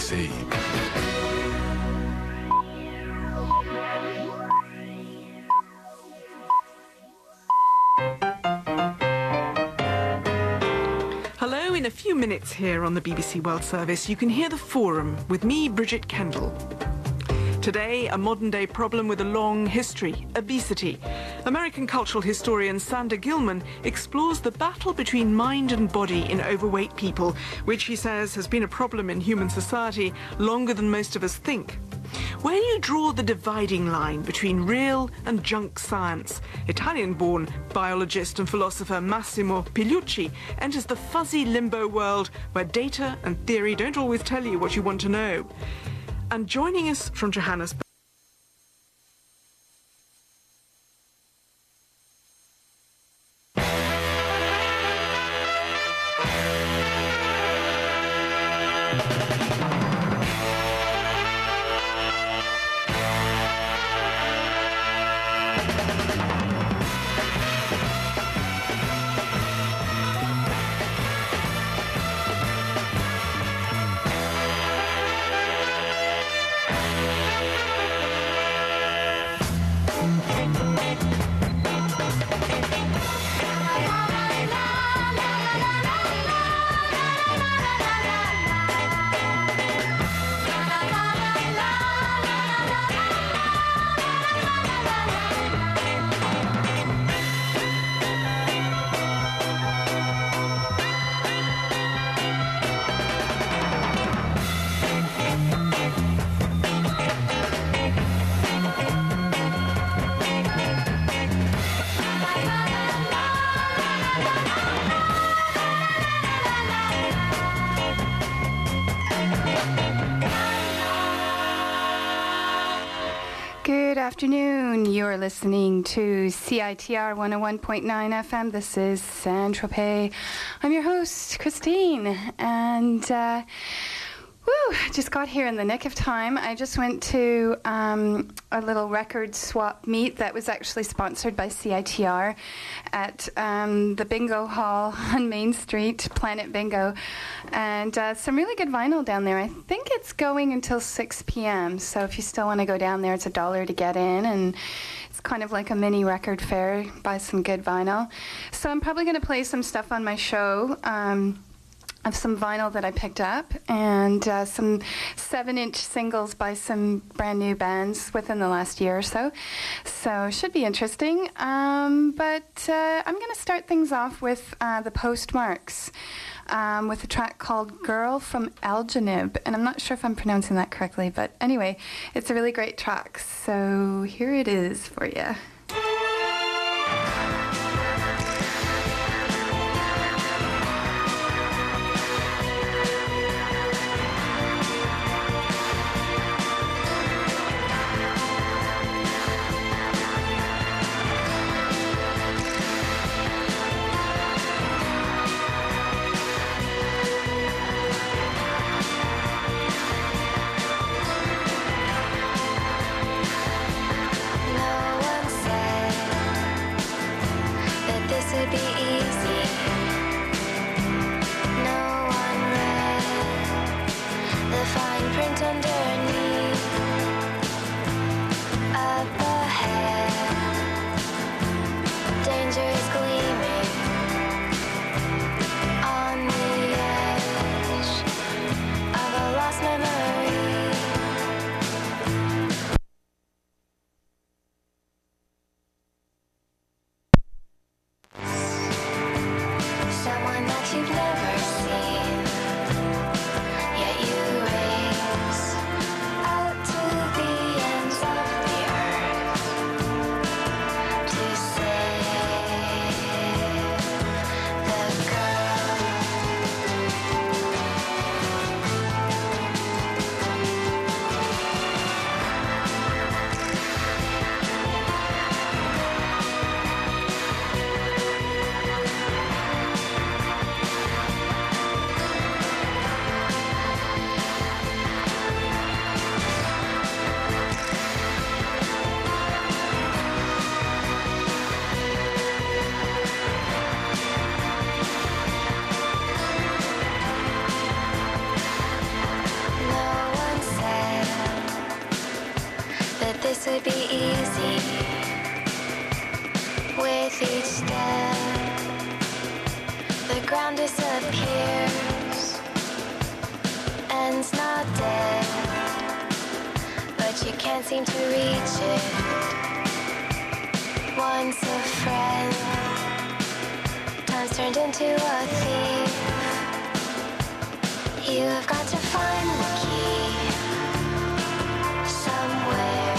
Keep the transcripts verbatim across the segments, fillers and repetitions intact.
C. Hello, in a few minutes here on the B B C World Service, you can hear The Forum with me, Bridget Kendall. Today, a modern-day problem with a long history, obesity. American cultural historian Sandra Gilman explores the battle between mind and body in overweight people, which he says has been a problem in human society longer than most of us think. Where do you draw the dividing line between real and junk science? Italian-born biologist and philosopher Massimo Pigliucci enters the fuzzy limbo world where data and theory don't always tell you what you want to know. And joining us from Johannesburg, Good afternoon. You're listening to C I T R one oh one point nine F M. This is Saint-Tropez. I'm your host, Christine, and uh, woo, just got here in the nick of time. I just went to um, a little record swap meet that was actually sponsored by C I T R at um, the Bingo Hall on Main Street, Planet Bingo, and uh, some really good vinyl down there. I think it's going until six p.m., so if you still want to go down there, it's a dollar to get in, and it's kind of like a mini record fair. Buy some good vinyl. So I'm probably going to play some stuff on my show. Um, of some vinyl that I picked up, and uh, some seven-inch singles by some brand new bands within the last year or so. So it should be interesting. Um, but uh, I'm going to start things off with uh, the Postmarks, um, with a track called Girl from Algenib. And I'm not sure if I'm pronouncing that correctly, but anyway, it's a really great track. So here it is for you. You've never seen, yet you raise can't seem to reach it. Once a friend, time's turned into a thief. You've got to find the key somewhere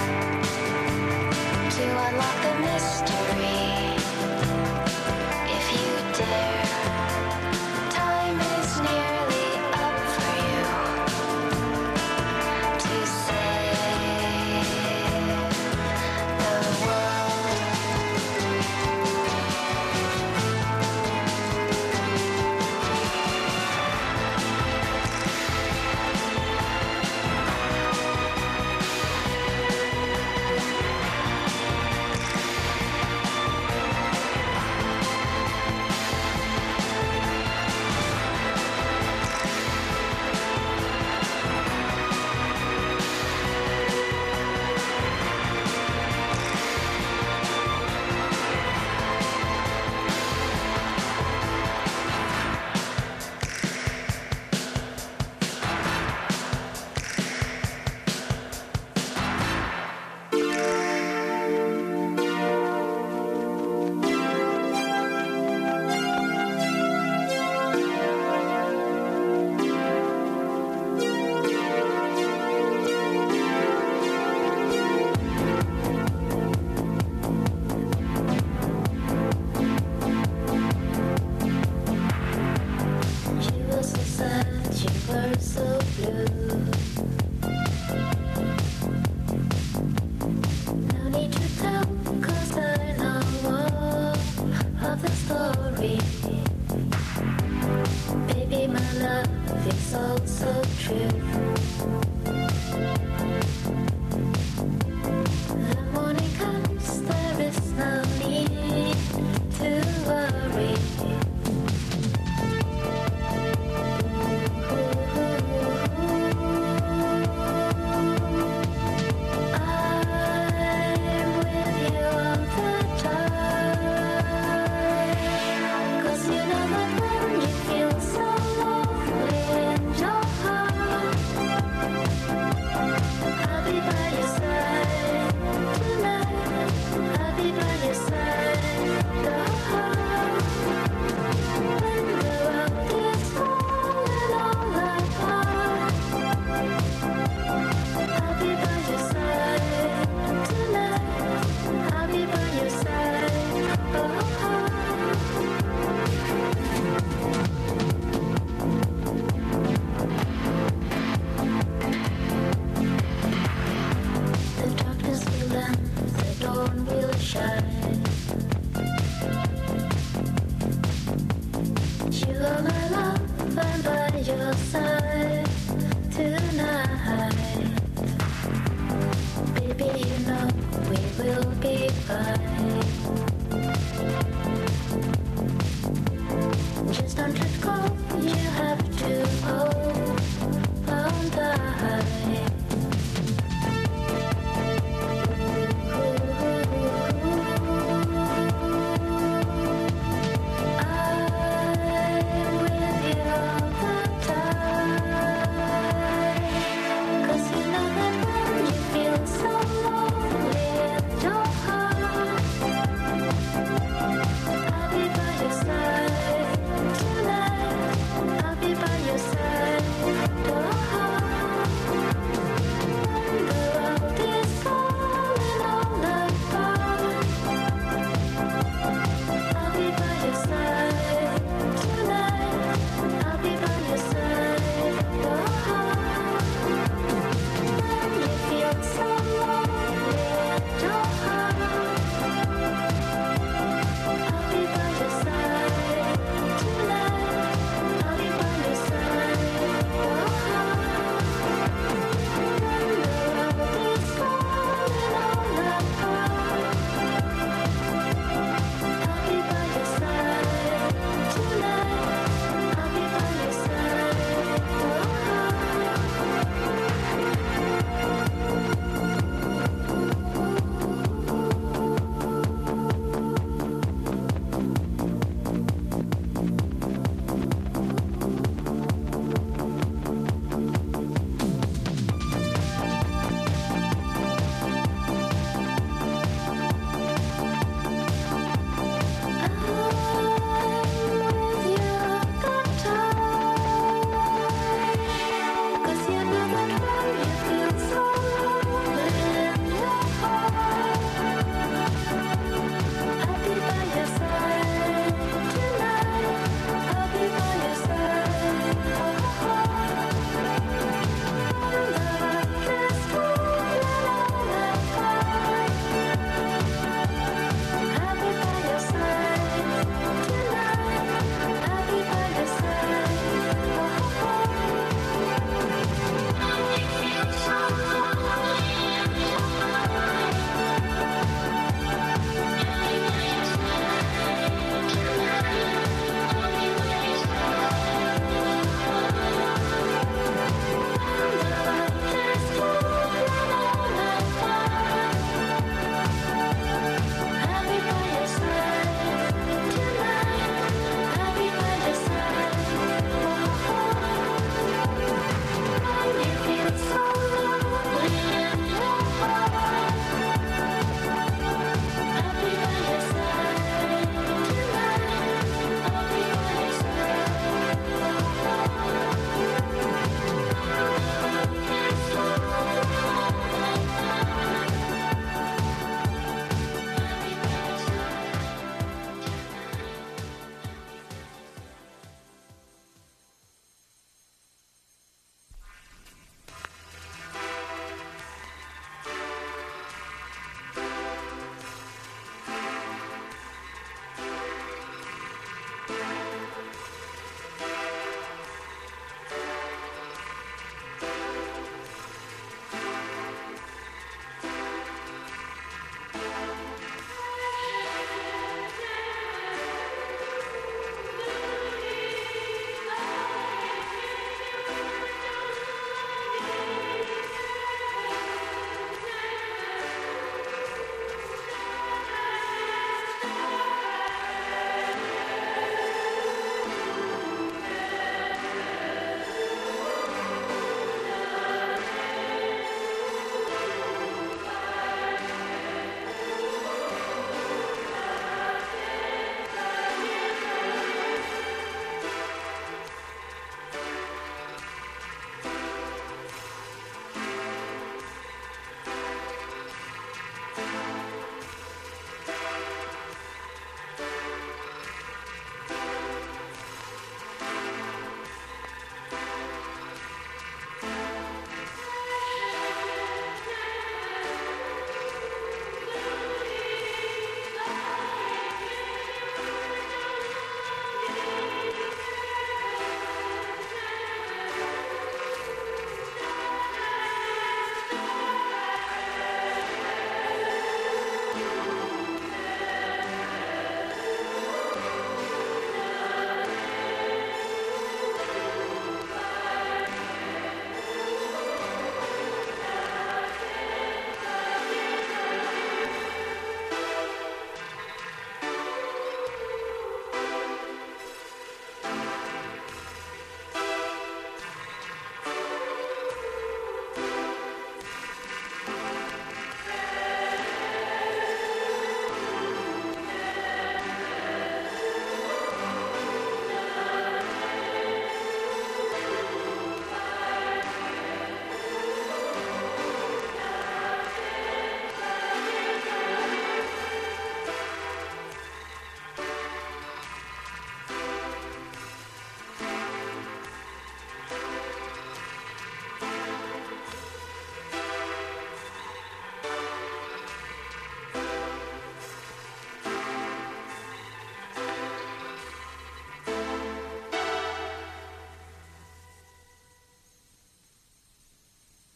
to unlock the mystery. If you dare, time is nearly up for you to save the world.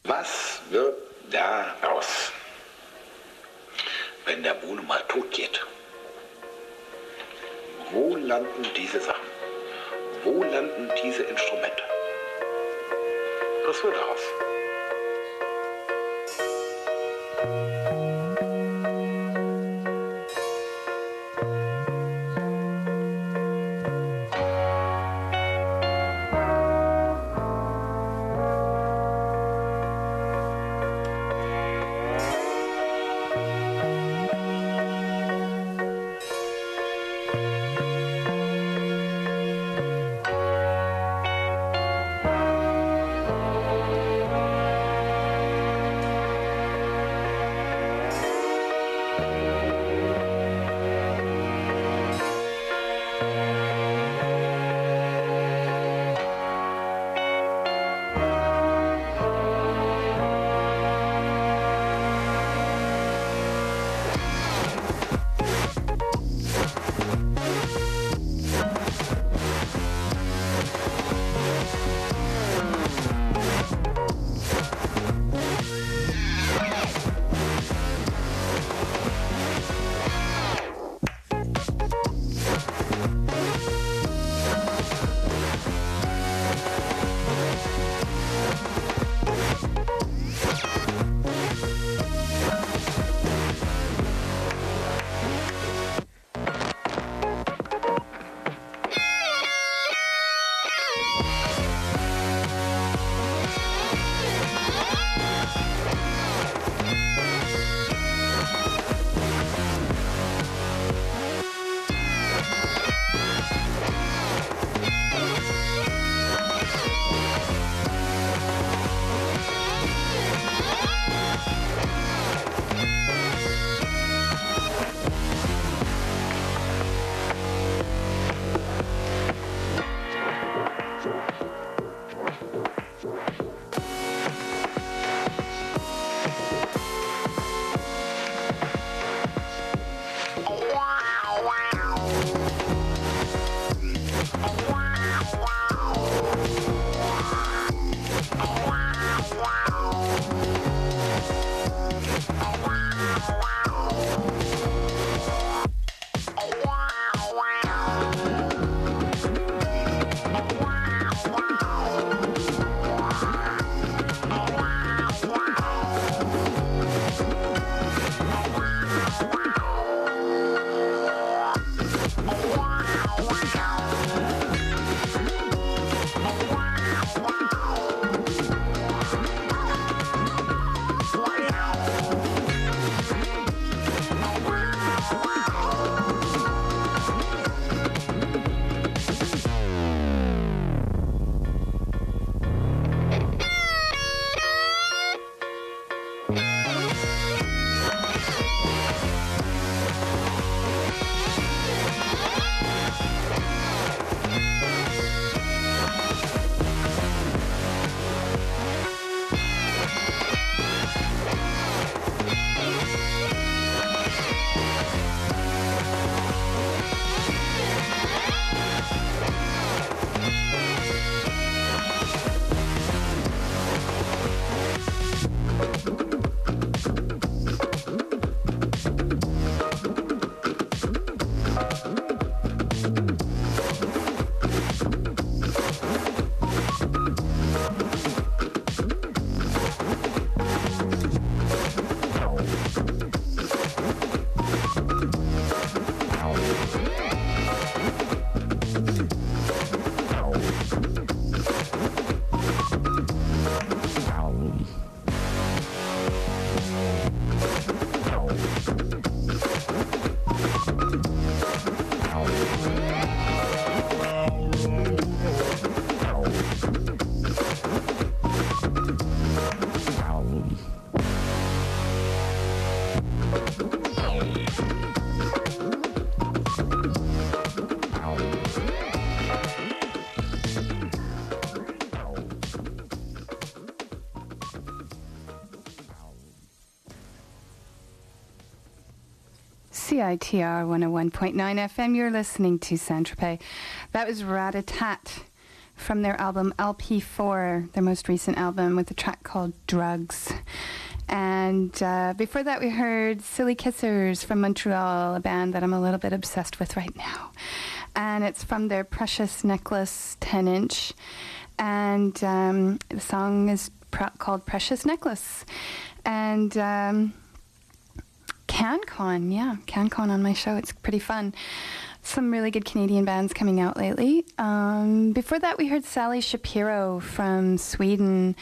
Was wird daraus, wenn der Bruno mal tot geht? Wo landen diese Sachen? Wo landen diese Instrumente? Was wird daraus? C I T R one oh one point nine F M. You're listening to Saint-Tropez. That was Rat-a-Tat from their album L P four, their most recent album, with a track called Drugs. And uh, before that, we heard Silly Kissers from Montreal, a band that I'm a little bit obsessed with right now. And it's from their Precious Necklace ten inch. And um, the song is pr- called Precious Necklace. And um, CanCon, yeah, CanCon on my show. It's pretty fun. Some really good Canadian bands coming out lately. Um, before that, we heard Sally Shapiro from Sweden,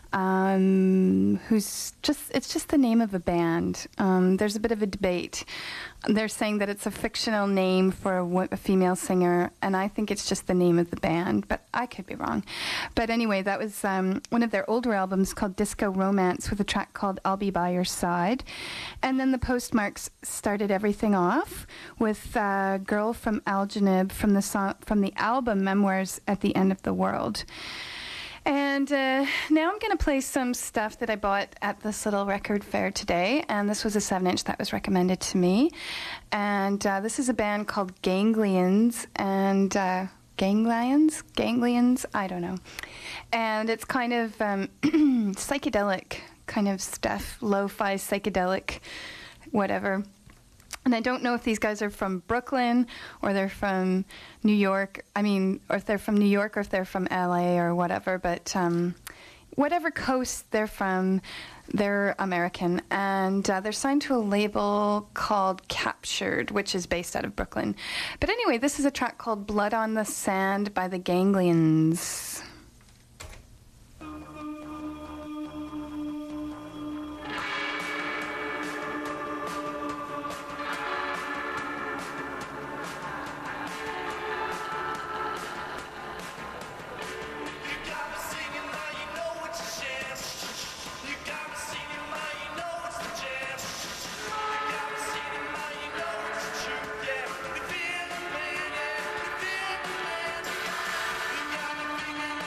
um, who's just, it's just the name of a band. Um, there's a bit of a debate. They're saying that it's a fictional name for a, a female singer, and I think it's just the name of the band, but I could be wrong. But anyway, that was um, one of their older albums called Disco Romance, with a track called I'll Be By Your Side. And then the Postmarks started everything off with uh, Girl from Algenib from the song, from the album Memoirs at the End of the World. And uh, now I'm going to play some stuff that I bought at this little record fair today. And this was a seven inch that was recommended to me. And uh, this is a band called Ganglions. And uh, Ganglions? Ganglions? I don't know. And it's kind of um, psychedelic kind of stuff. Lo-fi, psychedelic, whatever. And I don't know if these guys are from Brooklyn or they're from New York. I mean, or if they're from New York or if they're from L A or whatever. But um, whatever coast they're from, they're American. And uh, they're signed to a label called Captured, which is based out of Brooklyn. But anyway, this is a track called Blood on the Sand by the Ganglions. Yeah.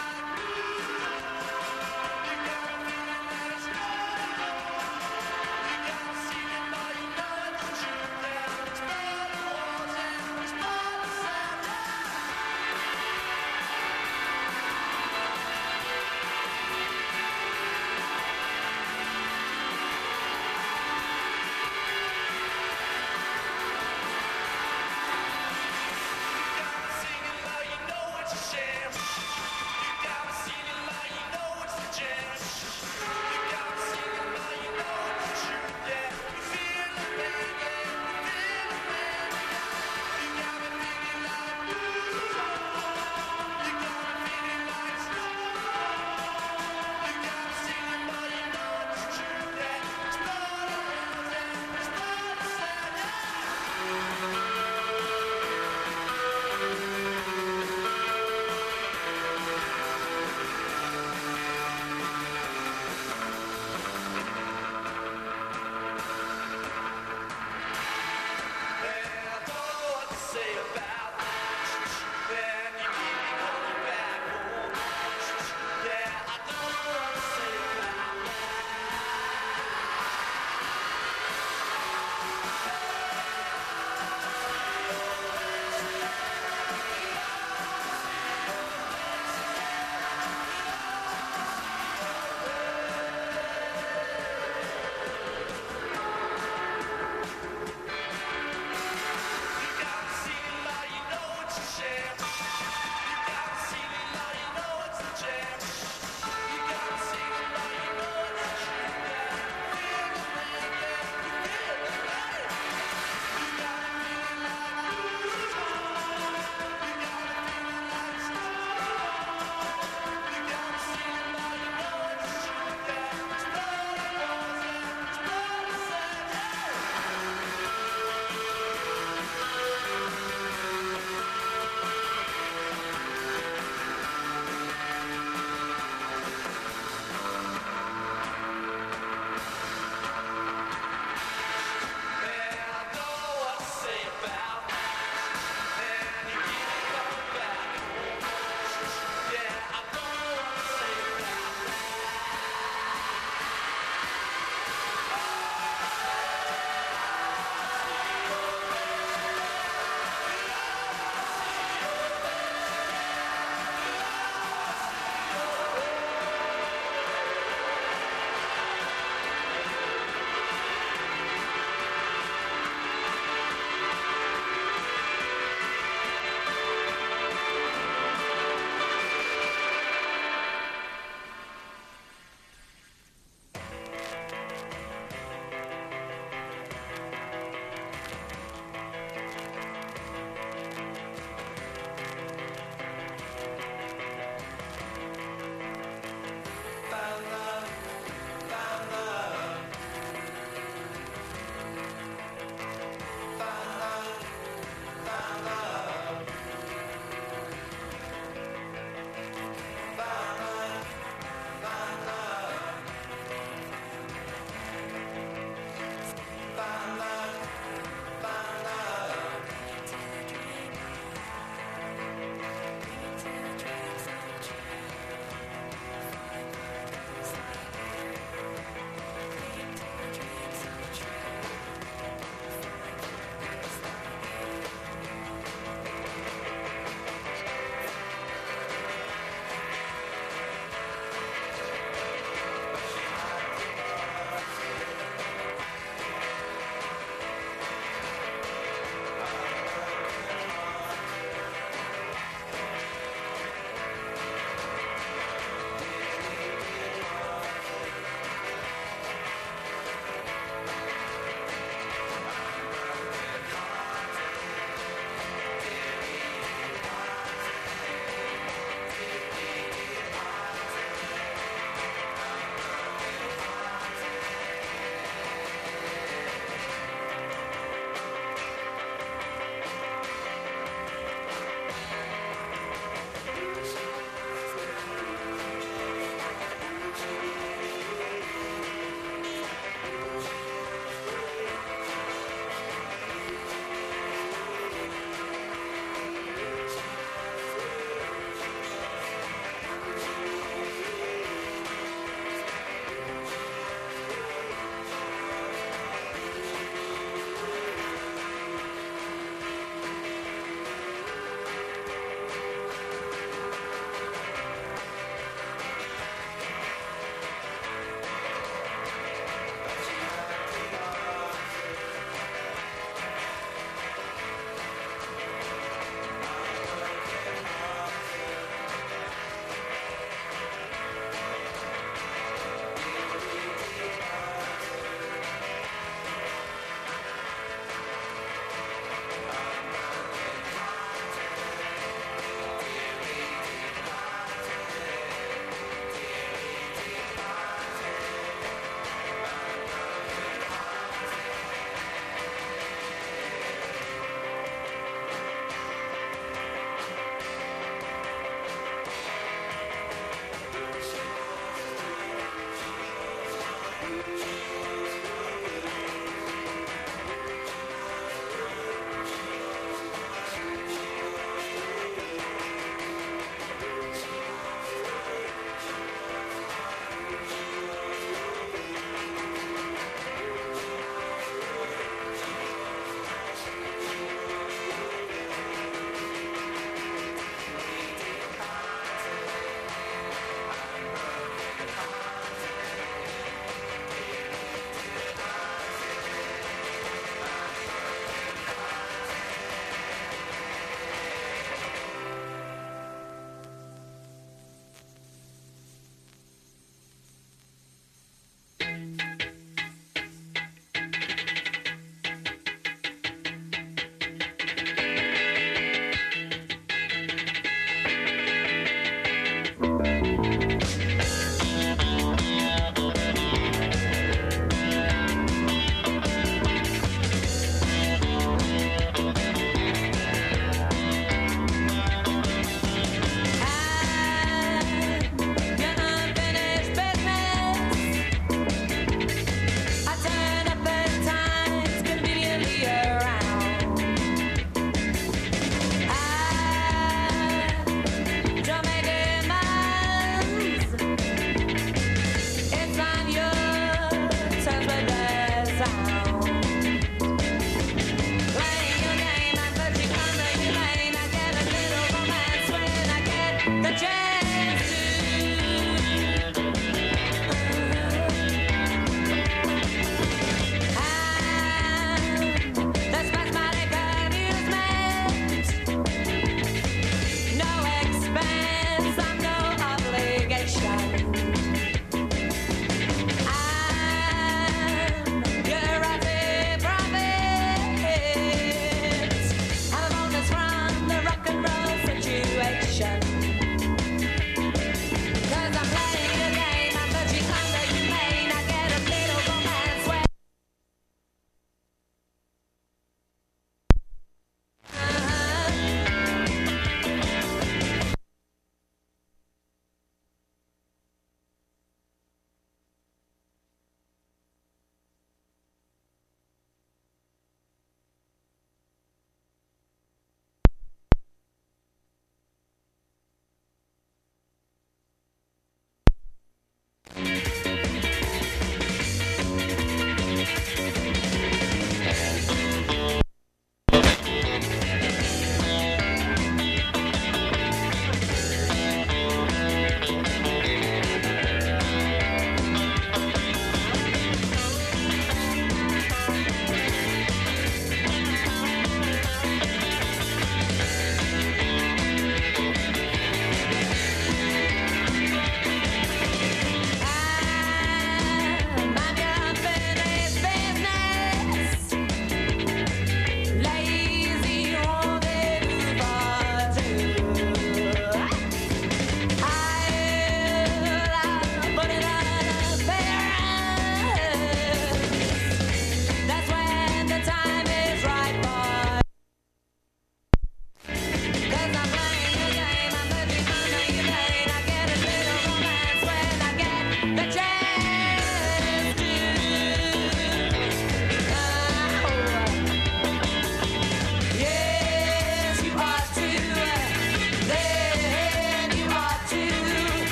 Thank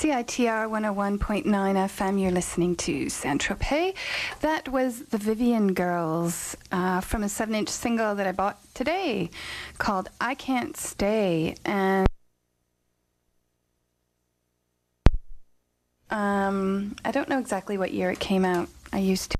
C I T R one oh one point nine F M. You're listening to Saint-Tropez. That was the Vivian Girls uh, from a seven-inch single that I bought today called I Can't Stay. And um, I don't know exactly what year it came out. I used to.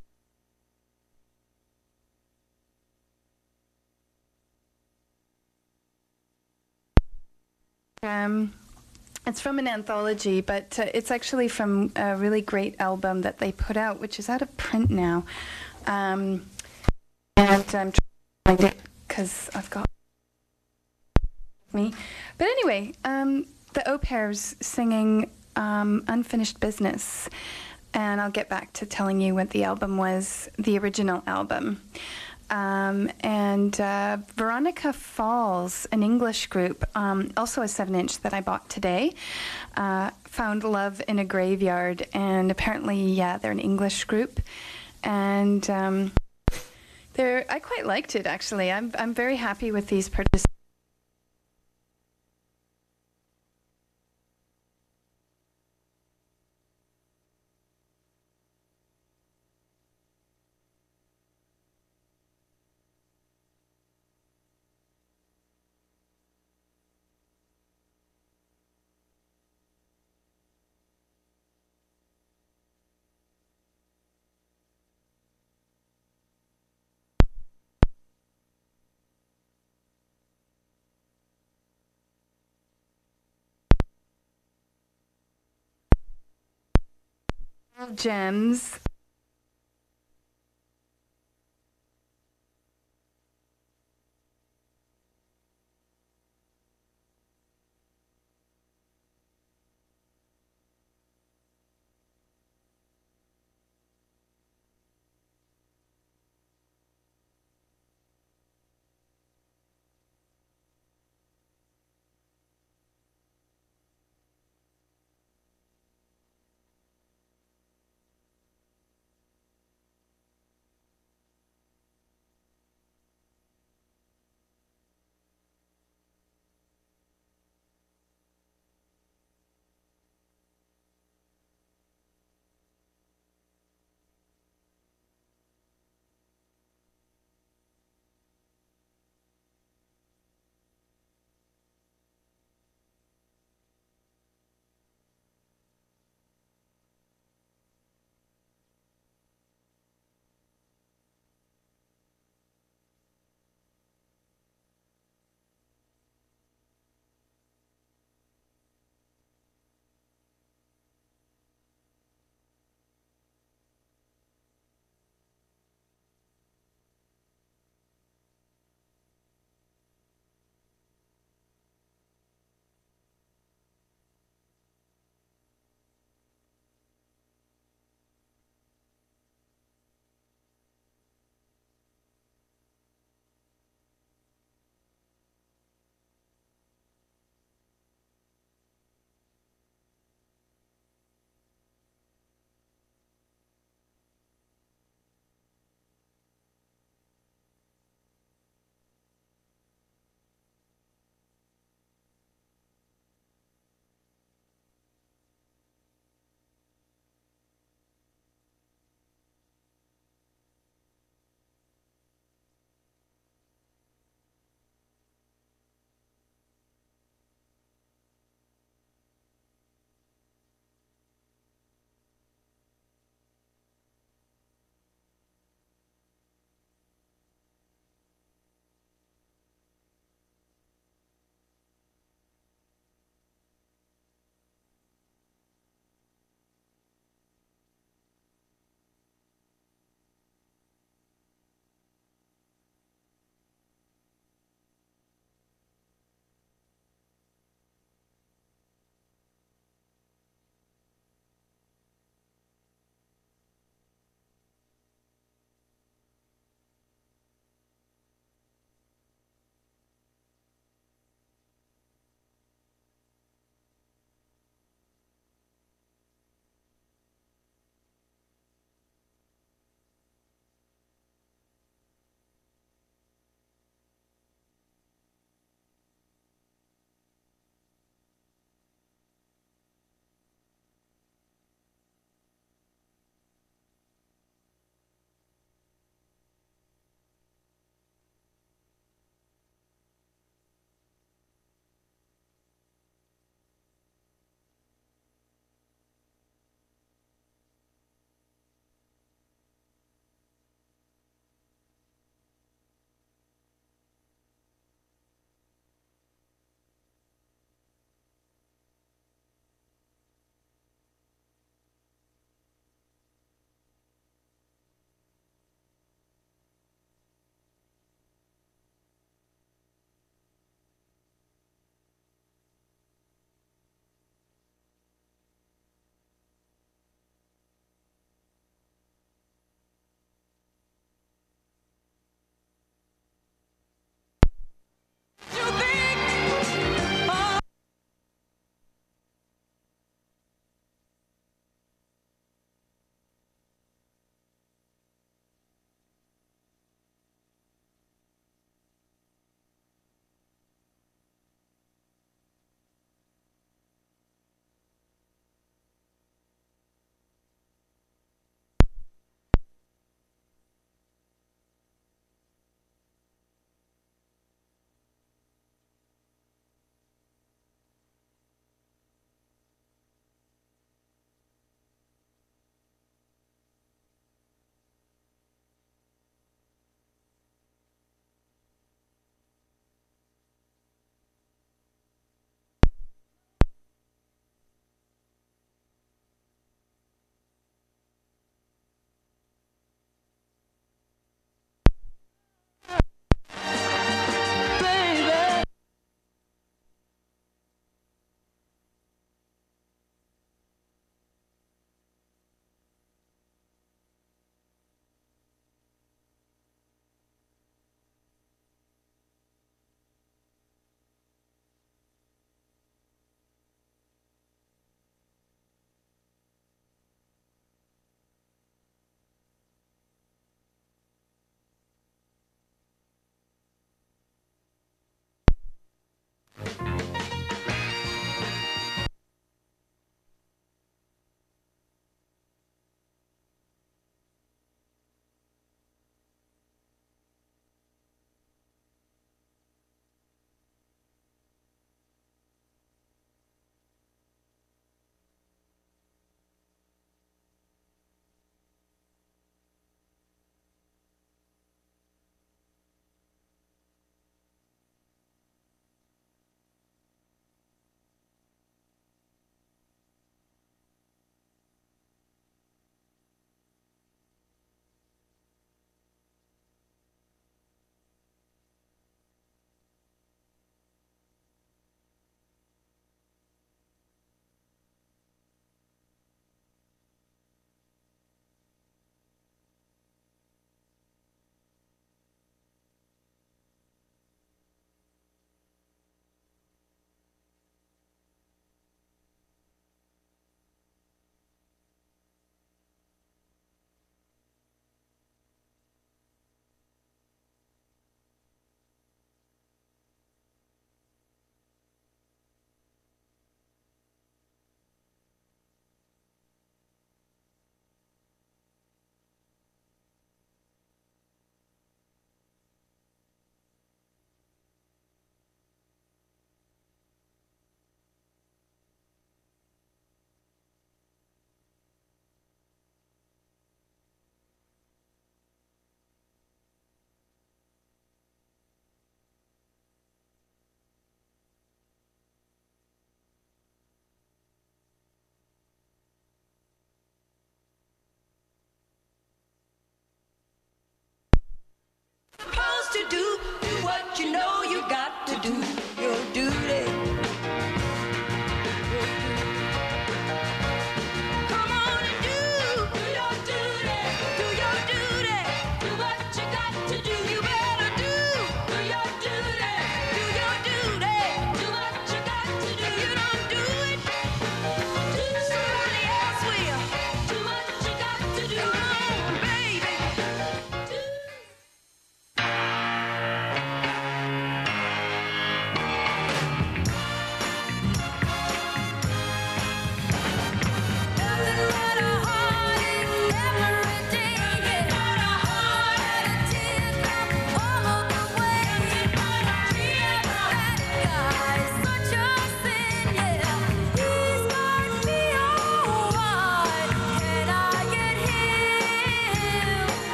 Um, it's from an anthology, but uh, it's actually from a really great album that they put out, which is out of print now. Um, and I'm trying to find it because I've got me. But anyway, um, the Au Pairs singing um, Unfinished Business. And I'll get back to telling you what the album was, the original album. Um, and uh, Veronica Falls, an English group, um, also a seven-inch that I bought today, uh, found love in a graveyard, and apparently, yeah, they're an English group, and um, they're I quite liked it actually. I'm I'm very happy with these participants. Gems.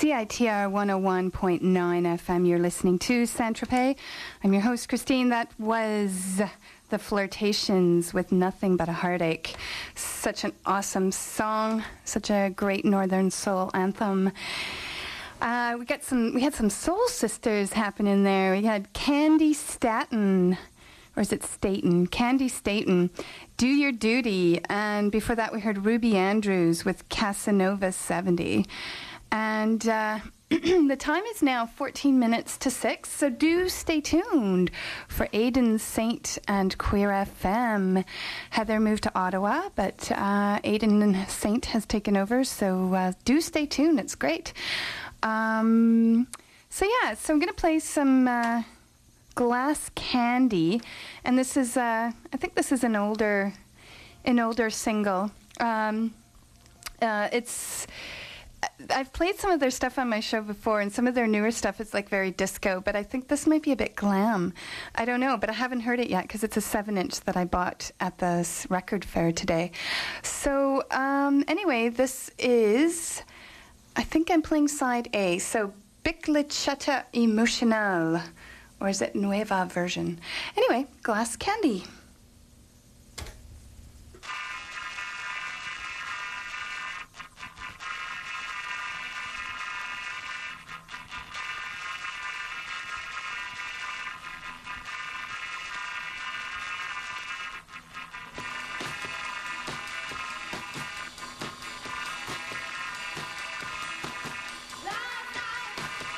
C I T R one oh one point nine F M. You're listening to Saint-Tropez. I'm your host, Christine. That was The Flirtations with Nothing But a Heartache. Such an awesome song. Such a great Northern Soul anthem. Uh, we got some. We had some Soul Sisters happening there. We had Candy Staten. Or is it Staten? Candy Staten, Do Your Duty. And before that, we heard Ruby Andrews with Casanova seventy. And uh, the time is now fourteen minutes to six, so do stay tuned for Aidan Saint and Queer F M. Heather moved to Ottawa, but uh, Aidan Saint has taken over, so uh, do stay tuned. It's great. Um, so yeah, so I'm going to play some... Uh, Glass Candy, and this is uh, I think this is an older an older single. Um, uh, it's I've played some of their stuff on my show before, and some of their newer stuff is like very disco, but I think this might be a bit glam. I don't know, but I haven't heard it yet because it's a seven inch that I bought at the s- record fair today. So um, anyway, this is, I think I'm playing side A, so Bicicleta Emocional. Or is it Nueva version? Anyway, Glass Candy.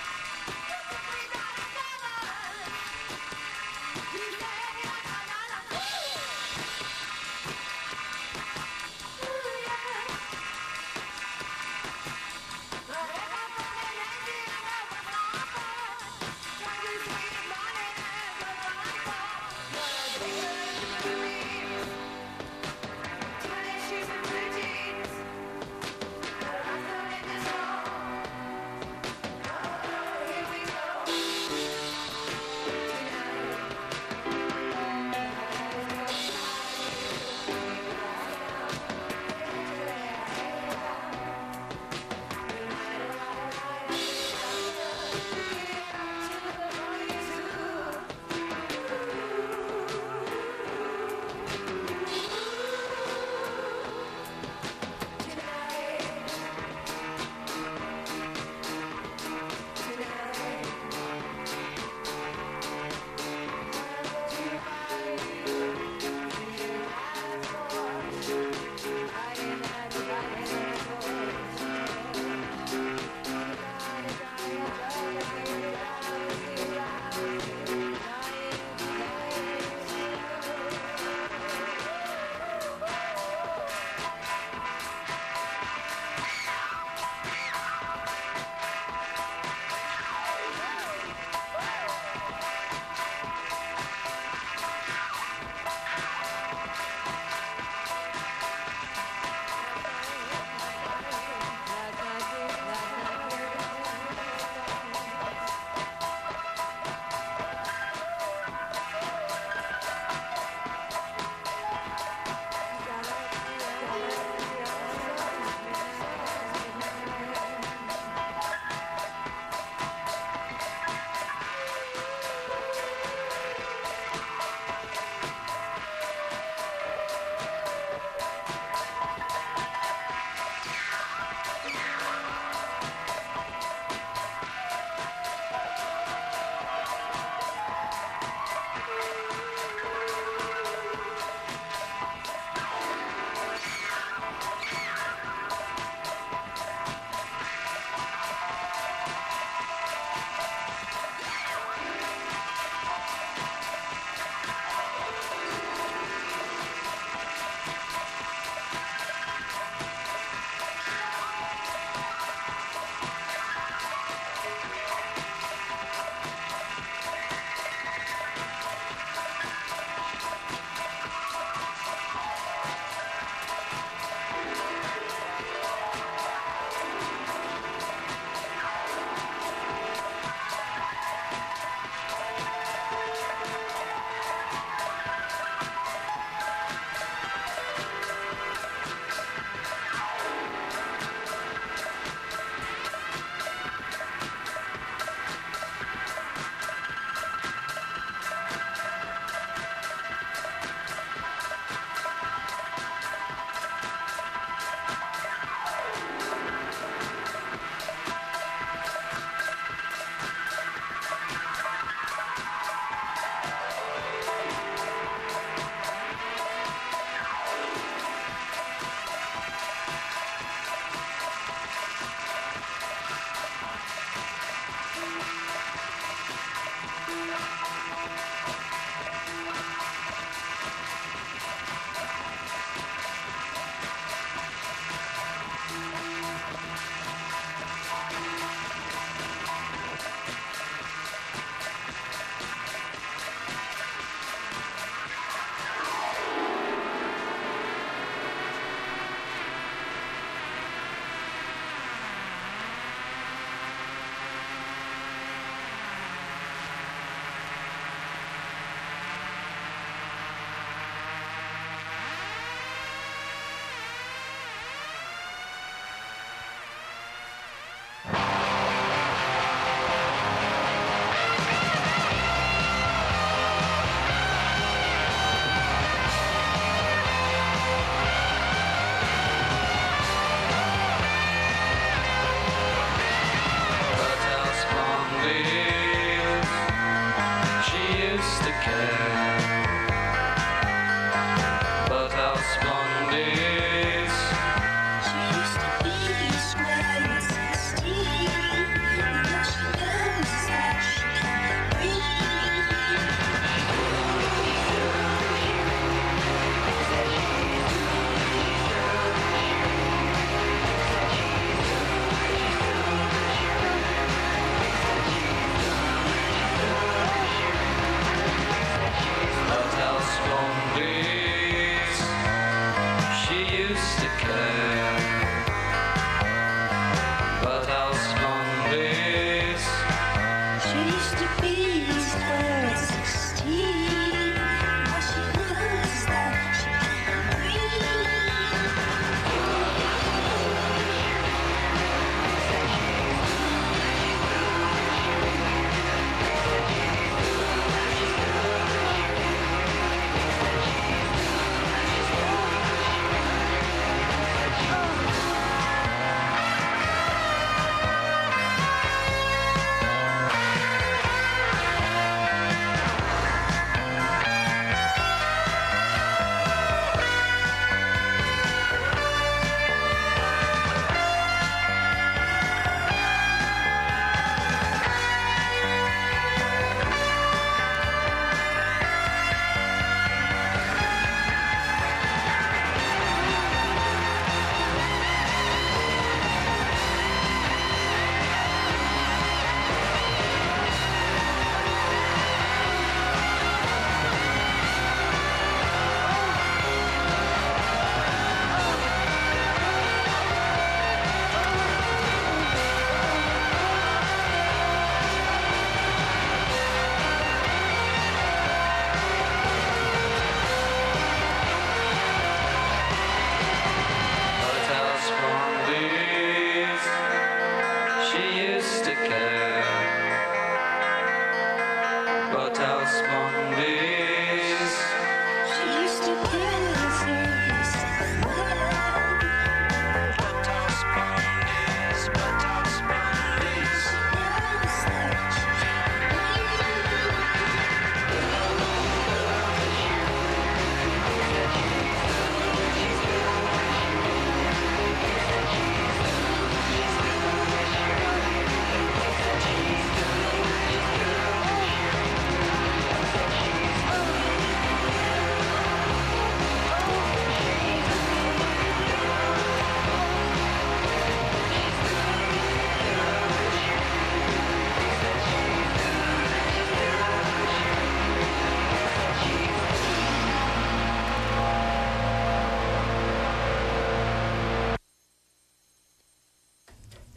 We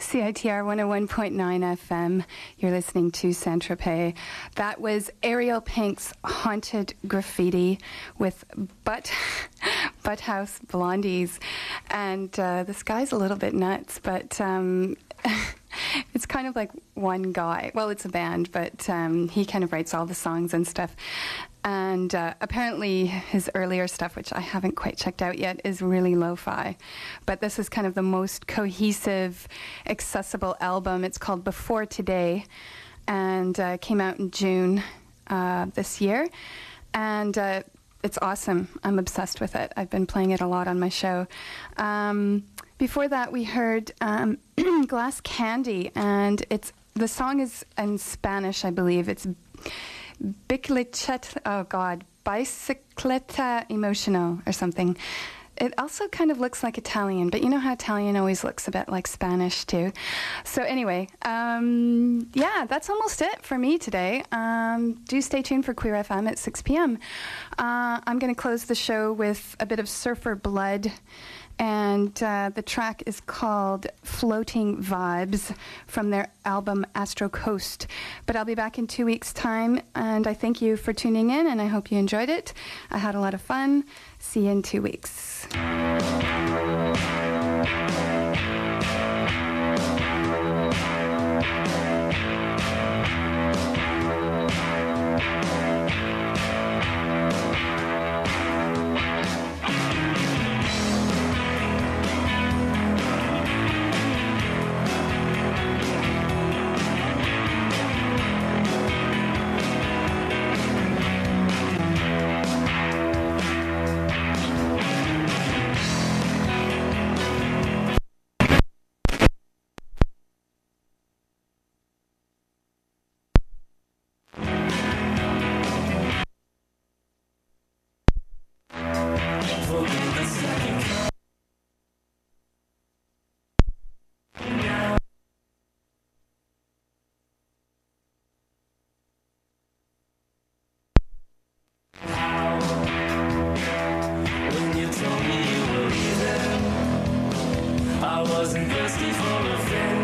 C I T R one oh one point nine F M. You're listening to Saint-Tropez. That was Ariel Pink's Haunted Graffiti with Butt, Butt House Blondies. And uh, this guy's a little bit nuts, but um, it's kind of like one guy. Well, it's a band, but um, he kind of writes all the songs and stuff. And uh, apparently his earlier stuff, which I haven't quite checked out yet, is really lo-fi. But this is kind of the most cohesive, accessible album. It's called Before Today, and uh, came out in June uh, this year. And uh, it's awesome. I'm obsessed with it. I've been playing it a lot on my show. Um, before that, we heard um, Glass Candy, and it's the song is in Spanish, I believe. It's Bicicleta, oh God, Bicicleta Emotional or something. It also kind of looks like Italian, but you know how Italian always looks a bit like Spanish too. So anyway, um, yeah, that's almost it for me today. Um, do stay tuned for Queer F M at six p.m. Uh, I'm going to close the show with a bit of Surfer Blood. And uh, the track is called Floating Vibes from their album Astro Coast. But I'll be back in two weeks' time, and I thank you for tuning in, and I hope you enjoyed it. I had a lot of fun. See you in two weeks. I wasn't thirsty for a friend.